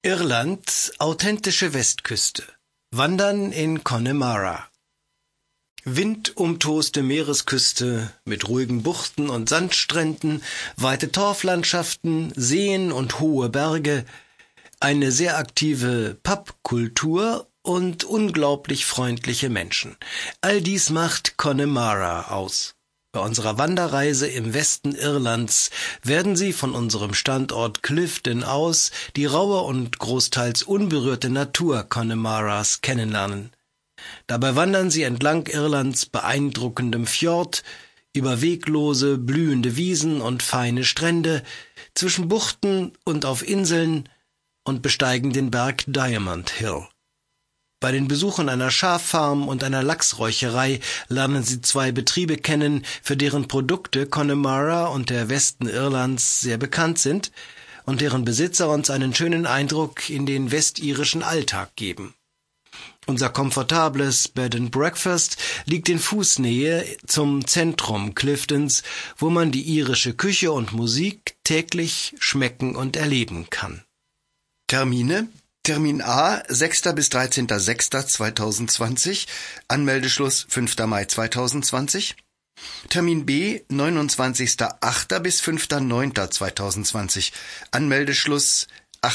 Irland, authentische Westküste. Wandern in Connemara. Windumtoste Meeresküste mit ruhigen Buchten und Sandstränden, weite Torflandschaften, Seen und hohe Berge, eine sehr aktive Pubkultur und unglaublich freundliche Menschen. All dies macht Connemara aus. Bei unserer Wanderreise im Westen Irlands werden Sie von unserem Standort Clifden aus die raue und großteils unberührte Natur Connemaras kennenlernen. Dabei wandern Sie entlang Irlands beeindruckendem Fjord, über weglose, blühende Wiesen und feine Strände, zwischen Buchten und auf Inseln und besteigen den Berg Diamond Hill. Bei den Besuchen einer Schaffarm und einer Lachsräucherei lernen Sie zwei Betriebe kennen, für deren Produkte Connemara und der Westen Irlands sehr bekannt sind und deren Besitzer uns einen schönen Eindruck in den westirischen Alltag geben. Unser komfortables Bed and Breakfast liegt in Fußnähe zum Zentrum Cliftens, wo man die irische Küche und Musik täglich schmecken und erleben kann. Termine: Termin A, 6. bis 13.06.2020, Anmeldeschluss 5. Mai 2020. Termin B, 29.08. bis 5.09.2020, Anmeldeschluss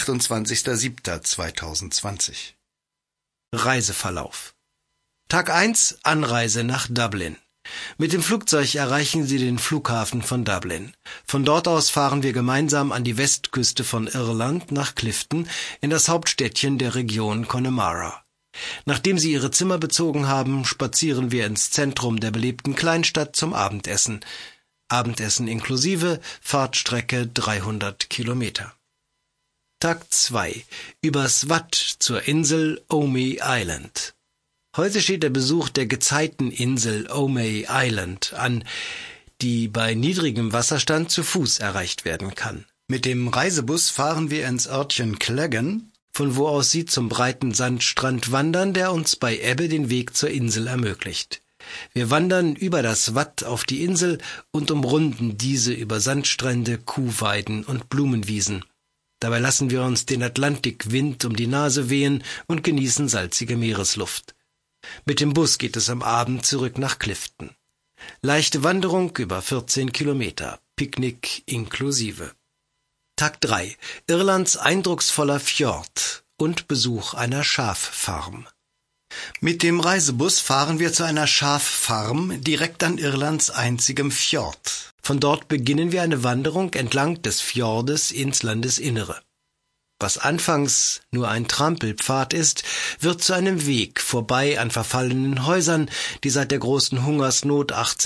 28.07.2020. Reiseverlauf. Tag 1, Anreise nach Dublin. Mit dem Flugzeug erreichen Sie den Flughafen von Dublin. Von dort aus fahren wir gemeinsam an die Westküste von Irland nach Clifden, in das Hauptstädtchen der Region Connemara. Nachdem Sie Ihre Zimmer bezogen haben, spazieren wir ins Zentrum der belebten Kleinstadt zum Abendessen. Abendessen inklusive, Fahrtstrecke 300 Kilometer. Tag 2. Übers Watt zur Insel Omey Island. Heute steht der Besuch der Gezeiteninsel Omey Island an, die bei niedrigem Wasserstand zu Fuß erreicht werden kann. Mit dem Reisebus fahren wir ins Örtchen Cleggan, von wo aus Sie zum breiten Sandstrand wandern, der uns bei Ebbe den Weg zur Insel ermöglicht. Wir wandern über das Watt auf die Insel und umrunden diese über Sandstrände, Kuhweiden und Blumenwiesen. Dabei lassen wir uns den Atlantikwind um die Nase wehen und genießen salzige Meeresluft. Mit dem Bus geht es am Abend zurück nach Clifden. Leichte Wanderung über 14 Kilometer, Picknick inklusive. Tag 3. Irlands eindrucksvoller Fjord und Besuch einer Schaffarm. Mit dem Reisebus fahren wir zu einer Schaffarm direkt an Irlands einzigem Fjord. Von dort beginnen wir eine Wanderung entlang des Fjordes ins Landesinnere. Was anfangs nur ein Trampelpfad ist, wird zu einem Weg vorbei an verfallenen Häusern, die seit der großen Hungersnot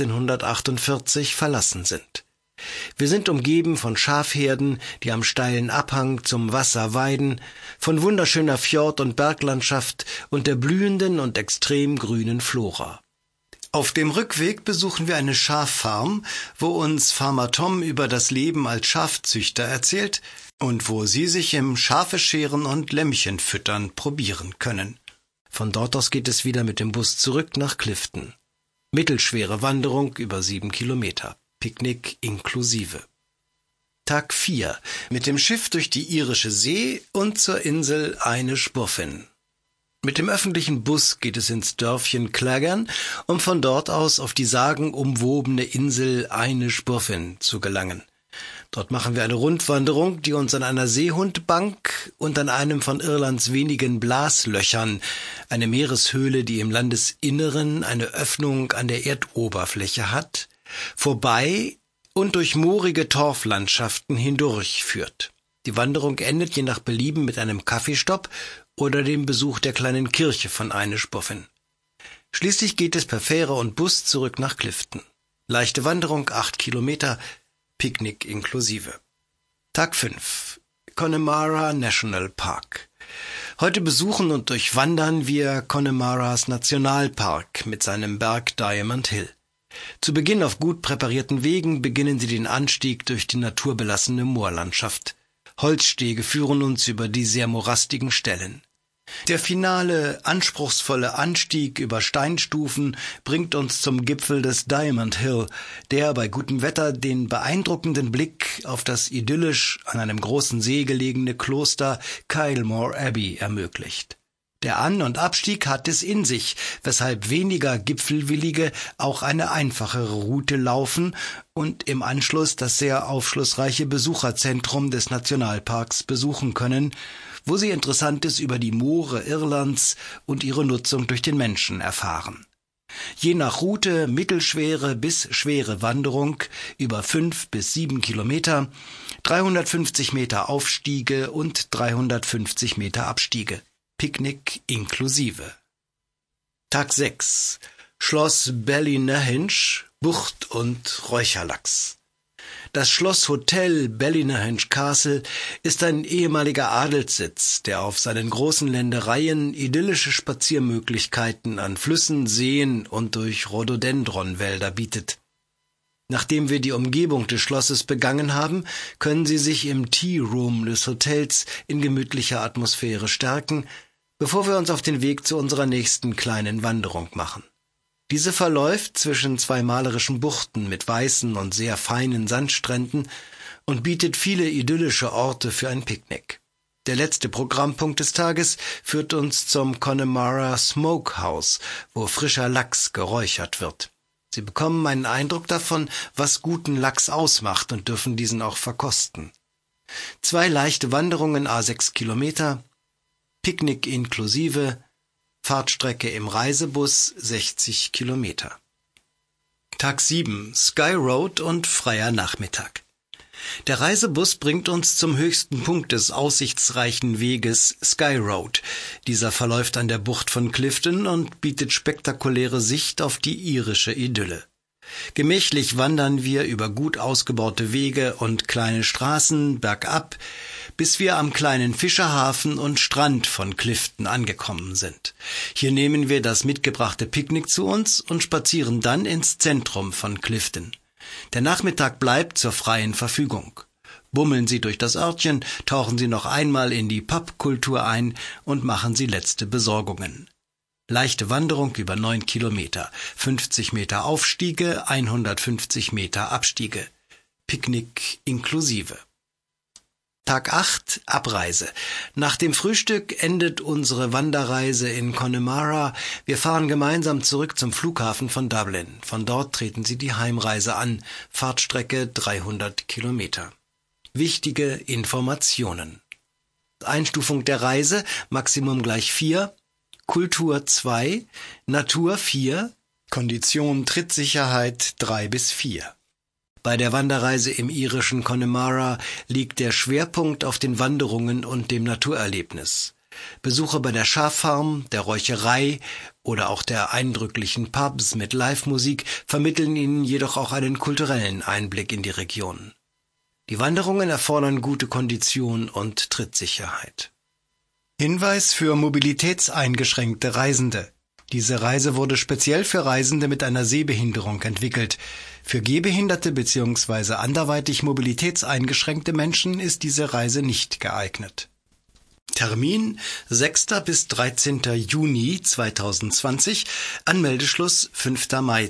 1848 verlassen sind. Wir sind umgeben von Schafherden, die am steilen Abhang zum Wasser weiden, von wunderschöner Fjord- und Berglandschaft und der blühenden und extrem grünen Flora. Auf dem Rückweg besuchen wir eine Schaffarm, wo uns Farmer Tom über das Leben als Schafzüchter erzählt und wo Sie sich im Schafescheren und Lämmchenfüttern probieren können. Von dort aus geht es wieder mit dem Bus zurück nach Clifden. Mittelschwere Wanderung über 7 Kilometer, Picknick inklusive. Tag 4. Mit dem Schiff durch die irische See und zur Insel Inishbofin. Mit dem öffentlichen Bus geht es ins Dörfchen Cleggan, um von dort aus auf die sagenumwobene Insel Inishbofin zu gelangen. Dort machen wir eine Rundwanderung, die uns an einer Seehundbank und an einem von Irlands wenigen Blaslöchern, eine Meereshöhle, die im Landesinneren eine Öffnung an der Erdoberfläche hat, vorbei und durch moorige Torflandschaften hindurchführt. Die Wanderung endet je nach Belieben mit einem Kaffeestopp oder dem Besuch der kleinen Kirche von Inishbofin. Schließlich geht es per Fähre und Bus zurück nach Clifden. Leichte Wanderung, 8 Kilometer, Picknick inklusive. Tag 5. Connemara National Park. Heute besuchen und durchwandern wir Connemaras Nationalpark mit seinem Berg Diamond Hill. Zu Beginn auf gut präparierten Wegen beginnen Sie den Anstieg durch die naturbelassene Moorlandschaft. Holzstege führen uns über die sehr morastigen Stellen. Der finale, anspruchsvolle Anstieg über Steinstufen bringt uns zum Gipfel des Diamond Hill, der bei gutem Wetter den beeindruckenden Blick auf das idyllisch an einem großen See gelegene Kloster Kylemore Abbey ermöglicht. Der An- und Abstieg hat es in sich, weshalb weniger Gipfelwillige auch eine einfachere Route laufen und im Anschluss das sehr aufschlussreiche Besucherzentrum des Nationalparks besuchen können, wo sie Interessantes über die Moore Irlands und ihre Nutzung durch den Menschen erfahren. Je nach Route mittelschwere bis schwere Wanderung über 5 bis 7 Kilometer, 350 Meter Aufstiege und 350 Meter Abstiege. Picknick inklusive. Tag 6. Schloss Ballynahinch, Bucht und Räucherlachs. Das Schloss Hotel Ballynahinch Castle ist ein ehemaliger Adelssitz, der auf seinen großen Ländereien idyllische Spaziermöglichkeiten an Flüssen, Seen und durch Rhododendronwälder bietet. Nachdem wir die Umgebung des Schlosses begangen haben, können Sie sich im Tea Room des Hotels in gemütlicher Atmosphäre stärken, bevor wir uns auf den Weg zu unserer nächsten kleinen Wanderung machen. Diese verläuft zwischen zwei malerischen Buchten mit weißen und sehr feinen Sandstränden und bietet viele idyllische Orte für ein Picknick. Der letzte Programmpunkt des Tages führt uns zum Connemara Smokehouse, wo frischer Lachs geräuchert wird. Sie bekommen einen Eindruck davon, was guten Lachs ausmacht und dürfen diesen auch verkosten. 2 leichte Wanderungen à 6 Kilometer, Picknick inklusive, Fahrtstrecke im Reisebus 60 Kilometer. Tag 7, Sky Road und freier Nachmittag. Der Reisebus bringt uns zum höchsten Punkt des aussichtsreichen Weges Sky Road. Dieser verläuft an der Bucht von Clifton und bietet spektakuläre Sicht auf die irische Idylle. Gemächlich wandern wir über gut ausgebaute Wege und kleine Straßen bergab, bis wir am kleinen Fischerhafen und Strand von Clifton angekommen sind. Hier nehmen wir das mitgebrachte Picknick zu uns und spazieren dann ins Zentrum von Clifton. Der Nachmittag bleibt zur freien Verfügung. Bummeln Sie durch das Örtchen, tauchen Sie noch einmal in die Pubkultur ein und machen Sie letzte Besorgungen. Leichte Wanderung über 9 Kilometer, 50 Meter Aufstiege, 150 Meter Abstiege. Picknick inklusive. Tag 8, Abreise. Nach dem Frühstück endet unsere Wanderreise in Connemara. Wir fahren gemeinsam zurück zum Flughafen von Dublin. Von dort treten Sie die Heimreise an. Fahrtstrecke 300 Kilometer. Wichtige Informationen. Einstufung der Reise, Maximum gleich 4, Kultur 2, Natur 4, Kondition Trittsicherheit 3 bis 4. Bei der Wanderreise im irischen Connemara liegt der Schwerpunkt auf den Wanderungen und dem Naturerlebnis. Besuche bei der Schaffarm, der Räucherei oder auch der eindrücklichen Pubs mit Live-Musik vermitteln Ihnen jedoch auch einen kulturellen Einblick in die Region. Die Wanderungen erfordern gute Kondition und Trittsicherheit. Hinweis für mobilitätseingeschränkte Reisende. Diese Reise wurde speziell für Reisende mit einer Sehbehinderung entwickelt. Für gehbehinderte bzw. anderweitig mobilitätseingeschränkte Menschen ist diese Reise nicht geeignet. Termin 6. bis 13. Juni 2020, Anmeldeschluss 5. Mai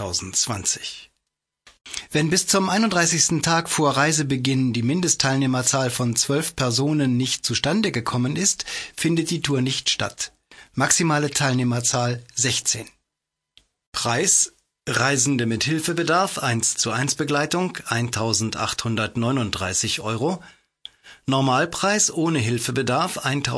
2020. Wenn bis zum 31. Tag vor Reisebeginn die Mindestteilnehmerzahl von 12 Personen nicht zustande gekommen ist, findet die Tour nicht statt. Maximale Teilnehmerzahl 16. Preis: Reisende mit Hilfebedarf 1:1 Begleitung 1.839 €. Normalpreis ohne Hilfebedarf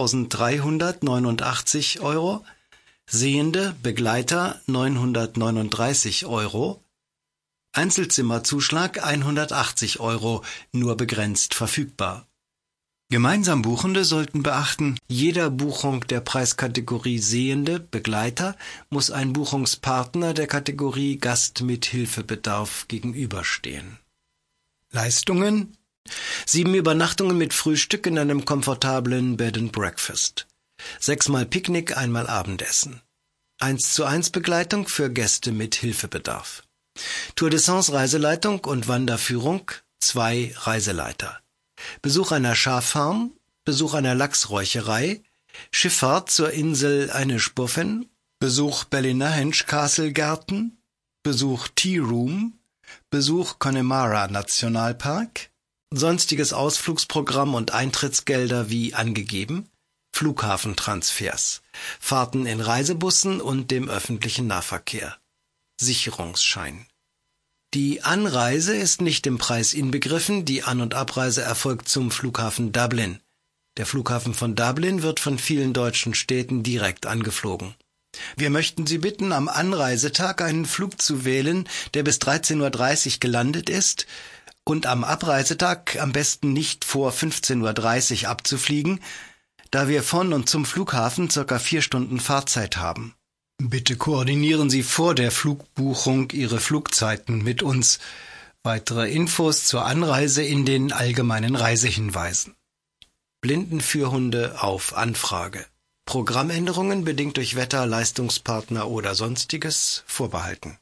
1.389 €. Sehende Begleiter 939 €. Einzelzimmerzuschlag 180 €, nur begrenzt verfügbar. Gemeinsam Buchende sollten beachten, jeder Buchung der Preiskategorie Sehende Begleiter muss ein Buchungspartner der Kategorie Gast mit Hilfebedarf gegenüberstehen. Leistungen: 7 Übernachtungen mit Frühstück in einem komfortablen Bed and Breakfast. 6-mal Picknick, 1-mal Abendessen. 1:1 Begleitung für Gäste mit Hilfebedarf. Tour de Sens Reiseleitung und Wanderführung, 2 Reiseleiter. Besuch einer Schaffarm, Besuch einer Lachsräucherei, Schifffahrt zur Insel Ynysbuffen, Besuch Ballynahenge Castle Garten, Besuch Tea Room, Besuch Connemara Nationalpark, sonstiges Ausflugsprogramm und Eintrittsgelder wie angegeben, Flughafentransfers, Fahrten in Reisebussen und dem öffentlichen Nahverkehr, Sicherungsschein. Die Anreise ist nicht im Preis inbegriffen, die An- und Abreise erfolgt zum Flughafen Dublin. Der Flughafen von Dublin wird von vielen deutschen Städten direkt angeflogen. Wir möchten Sie bitten, am Anreisetag einen Flug zu wählen, der bis 13:30 Uhr gelandet ist, und am Abreisetag am besten nicht vor 15:30 Uhr abzufliegen, da wir von und zum Flughafen ca. 4 Stunden Fahrzeit haben. Bitte koordinieren Sie vor der Flugbuchung Ihre Flugzeiten mit uns. Weitere Infos zur Anreise in den allgemeinen Reisehinweisen. Blindenführhunde auf Anfrage. Programmänderungen bedingt durch Wetter, Leistungspartner oder Sonstiges vorbehalten.